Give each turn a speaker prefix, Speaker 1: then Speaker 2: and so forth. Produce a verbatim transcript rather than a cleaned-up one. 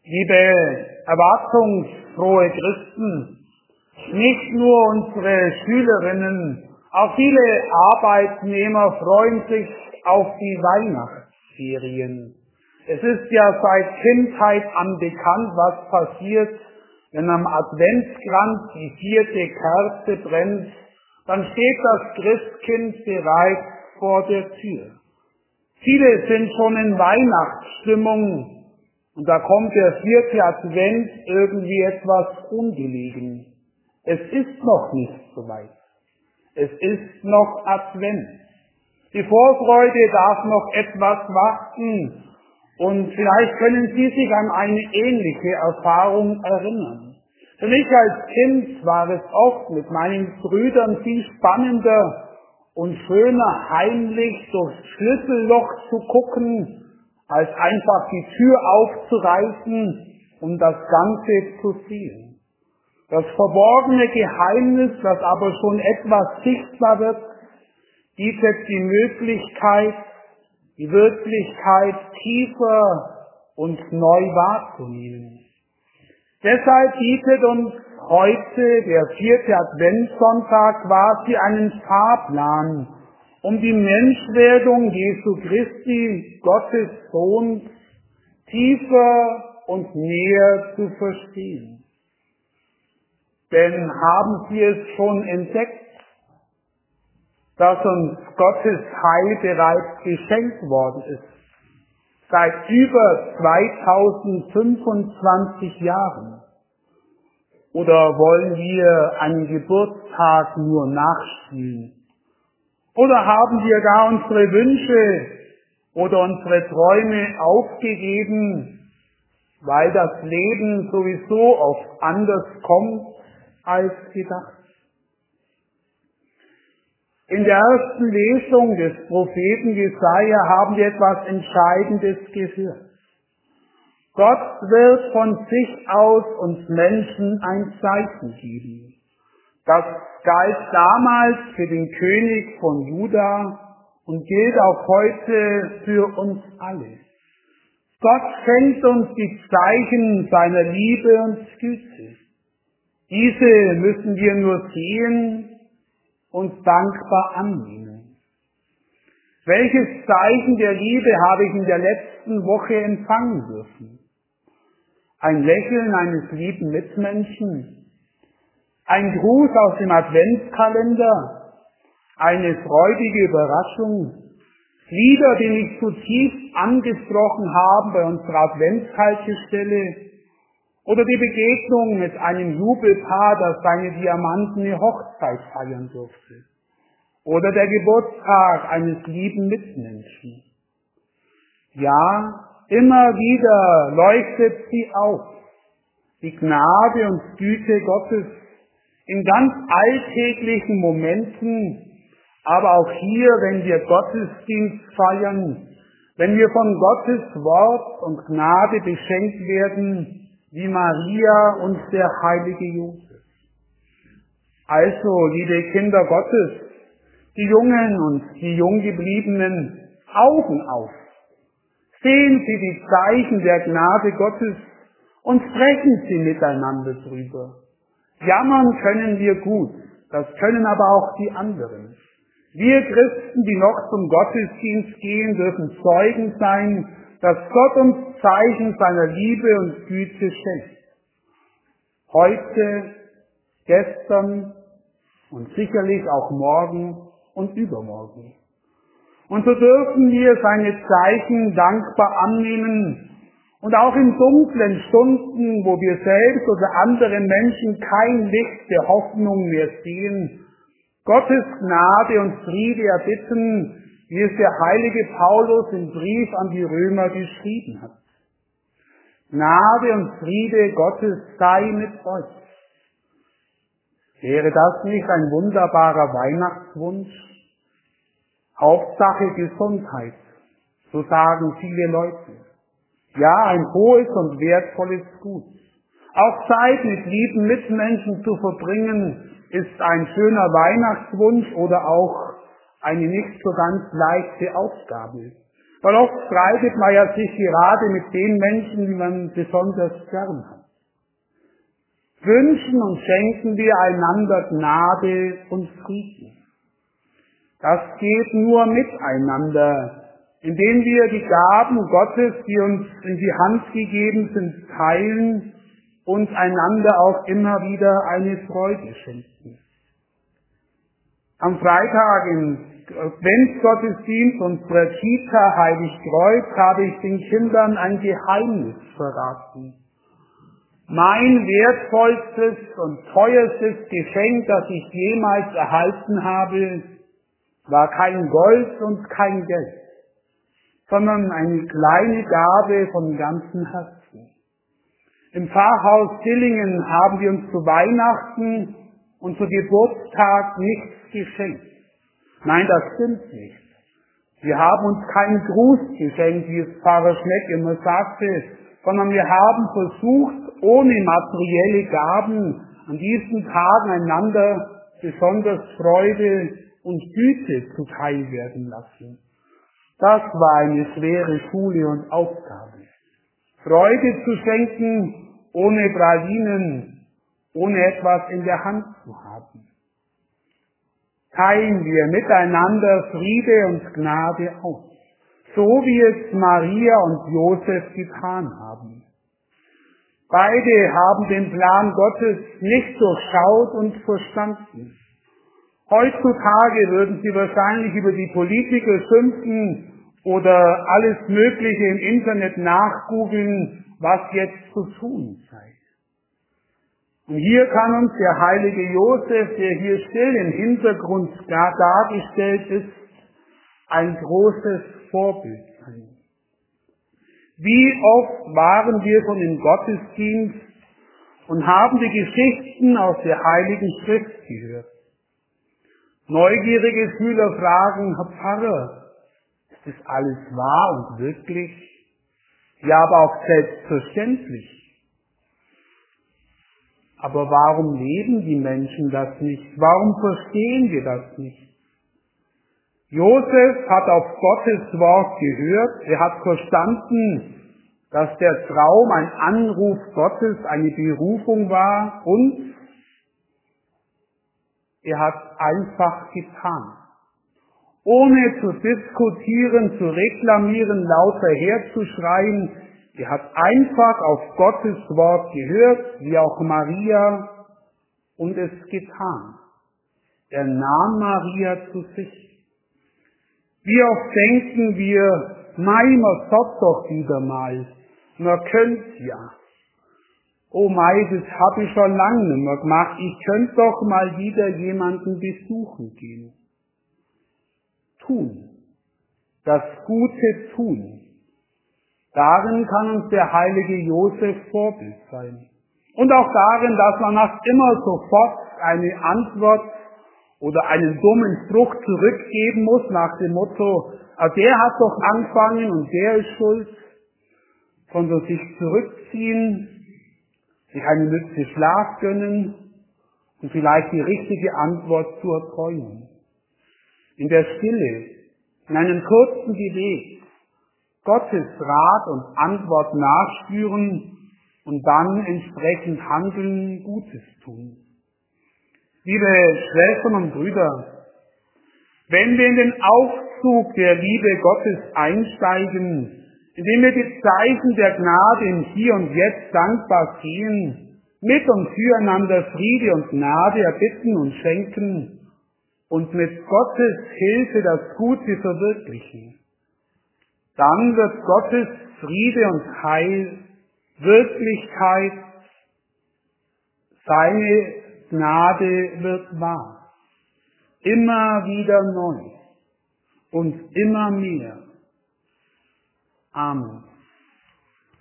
Speaker 1: Liebe erwartungsfrohe Christen, nicht nur unsere Schülerinnen, auch viele Arbeitnehmer freuen sich auf die Weihnachtsferien. Es ist ja seit Kindheit an bekannt, was passiert, wenn am Adventskranz die vierte Kerze brennt, dann steht das Christkind bereits vor der Tür. Viele sind schon in Weihnachtsstimmung und da kommt der vierte Advent irgendwie etwas ungelegen. Es ist noch nicht so weit. Es ist noch Advent. Die Vorfreude darf noch etwas warten und vielleicht können Sie sich an eine ähnliche Erfahrung erinnern. Für mich als Kind war es oft mit meinen Brüdern viel spannender und schöner, heimlich durchs Schlüsselloch zu gucken, als einfach die Tür aufzureißen, um das Ganze zu sehen. Das verborgene Geheimnis, das aber schon etwas sichtbar wird, bietet die Möglichkeit, die Wirklichkeit tiefer und neu wahrzunehmen. Deshalb bietet uns heute der vierte Adventssonntag quasi einen Fahrplan, um die Menschwerdung Jesu Christi, Gottes Sohns, tiefer und näher zu verstehen. Denn haben Sie es schon entdeckt, dass uns Gottes Heil bereits geschenkt worden ist, seit über zweitausendfünfundzwanzig Jahren? Oder wollen wir einen Geburtstag nur nachspielen? Oder haben wir gar unsere Wünsche oder unsere Träume aufgegeben, weil das Leben sowieso oft anders kommt als gedacht? In der ersten Lesung des Propheten Jesaja haben wir etwas Entscheidendes gehört. Gott wird von sich aus uns Menschen ein Zeichen geben. Das galt damals für den König von Juda und gilt auch heute für uns alle. Gott schenkt uns die Zeichen seiner Liebe und Güte. Diese müssen wir nur sehen und dankbar annehmen. Welches Zeichen der Liebe habe ich in der letzten Woche empfangen dürfen? Ein Lächeln eines lieben Mitmenschen, ein Gruß aus dem Adventskalender, eine freudige Überraschung, Lieder, die mich zutiefst angesprochen haben bei unserer Adventshaltestelle, oder die Begegnung mit einem Jubelpaar, das seine diamantene Hochzeit feiern durfte, oder der Geburtstag eines lieben Mitmenschen. Ja, immer wieder leuchtet sie auf, die Gnade und Güte Gottes, in ganz alltäglichen Momenten, aber auch hier, wenn wir Gottesdienst feiern, wenn wir von Gottes Wort und Gnade beschenkt werden, wie Maria und der heilige Josef. Also, liebe Kinder Gottes, die Jungen und die Junggebliebenen, Augen auf. Sehen Sie die Zeichen der Gnade Gottes und sprechen Sie miteinander drüber. Jammern können wir gut, das können aber auch die anderen. Wir Christen, die noch zum Gottesdienst gehen, dürfen Zeugen sein, dass Gott uns Zeichen seiner Liebe und Güte schenkt. Heute, gestern und sicherlich auch morgen und übermorgen. Und so dürfen wir seine Zeichen dankbar annehmen und auch in dunklen Stunden, wo wir selbst oder andere Menschen kein Licht der Hoffnung mehr sehen, Gottes Gnade und Friede erbitten, wie es der heilige Paulus im Brief an die Römer geschrieben hat. Gnade und Friede Gottes sei mit euch. Wäre das nicht ein wunderbarer Weihnachtswunsch? Hauptsache Gesundheit, so sagen viele Leute. Ja, ein hohes und wertvolles Gut. Auch Zeit mit lieben Mitmenschen zu verbringen, ist ein schöner Weihnachtswunsch oder auch eine nicht so ganz leichte Aufgabe. Weil oft streitet man ja sich gerade mit den Menschen, die man besonders gern hat. Wünschen und schenken wir einander Gnade und Frieden. Das geht nur miteinander, indem wir die Gaben Gottes, die uns in die Hand gegeben sind, teilen und einander auch immer wieder eine Freude schenken. Am Freitag im Adventsgottesdienst unserer Kita Heiligkreuz habe ich den Kindern ein Geheimnis verraten. Mein wertvollstes und teuerstes Geschenk, das ich jemals erhalten habe, war kein Gold und kein Geld, sondern eine kleine Gabe von ganzem Herzen. Im Pfarrhaus Dillingen haben wir uns zu Weihnachten und zu Geburtstag nichts geschenkt. Nein, das stimmt nicht. Wir haben uns keinen Gruß geschenkt, wie es Pfarrer Schmeck immer sagte, sondern wir haben versucht, ohne materielle Gaben an diesen Tagen einander besonders Freude und Güte zuteil werden lassen. Das war eine schwere Schule und Aufgabe. Freude zu schenken, ohne Pralinen, ohne etwas in der Hand zu haben. Teilen wir miteinander Friede und Gnade aus, so wie es Maria und Josef getan haben. Beide haben den Plan Gottes nicht durchschaut und verstanden. Heutzutage würden sie wahrscheinlich über die Politiker schimpfen oder alles Mögliche im Internet nachgoogeln, was jetzt zu tun sei. Und hier kann uns der heilige Josef, der hier still im Hintergrund dargestellt ist, ein großes Vorbild sein. Wie oft waren wir schon im Gottesdienst und haben die Geschichten aus der Heiligen Schrift gehört. Neugierige Schüler fragen, Herr Pfarrer, ist das alles wahr und wirklich? Ja, aber auch selbstverständlich. Aber warum leben die Menschen das nicht? Warum verstehen wir das nicht? Josef hat auf Gottes Wort gehört, er hat verstanden, dass der Traum ein Anruf Gottes, eine Berufung war und er hat einfach getan. Ohne zu diskutieren, zu reklamieren, lauter herzuschreien, er hat einfach auf Gottes Wort gehört, wie auch Maria, und es getan. Er nahm Maria zu sich. Wie oft denken wir, mei, man sagt doch wieder mal, man könnte ja. Oh mei, das habe ich schon lange nicht mehr gemacht, ich könnte doch mal wieder jemanden besuchen gehen. Tun. Das Gute tun. Darin kann uns der heilige Josef Vorbild sein. Und auch darin, dass man nach immer sofort eine Antwort oder einen dummen Spruch zurückgeben muss nach dem Motto, ah, der hat doch angefangen und der ist schuld, sondern sich zurückziehen, sich eine Mütze Schlaf gönnen und vielleicht die richtige Antwort zu erträumen. In der Stille, in einem kurzen Gebet, Gottes Rat und Antwort nachspüren und dann entsprechend handeln, Gutes tun. Liebe Schwestern und Brüder, wenn wir in den Aufzug der Liebe Gottes einsteigen, indem wir die Zeichen der Gnade im Hier und Jetzt dankbar sehen, mit und füreinander Friede und Gnade erbitten und schenken und mit Gottes Hilfe das Gute verwirklichen, dann wird Gottes Friede und Heil Wirklichkeit, seine Gnade wird wahr, immer wieder neu und immer mehr. Amen.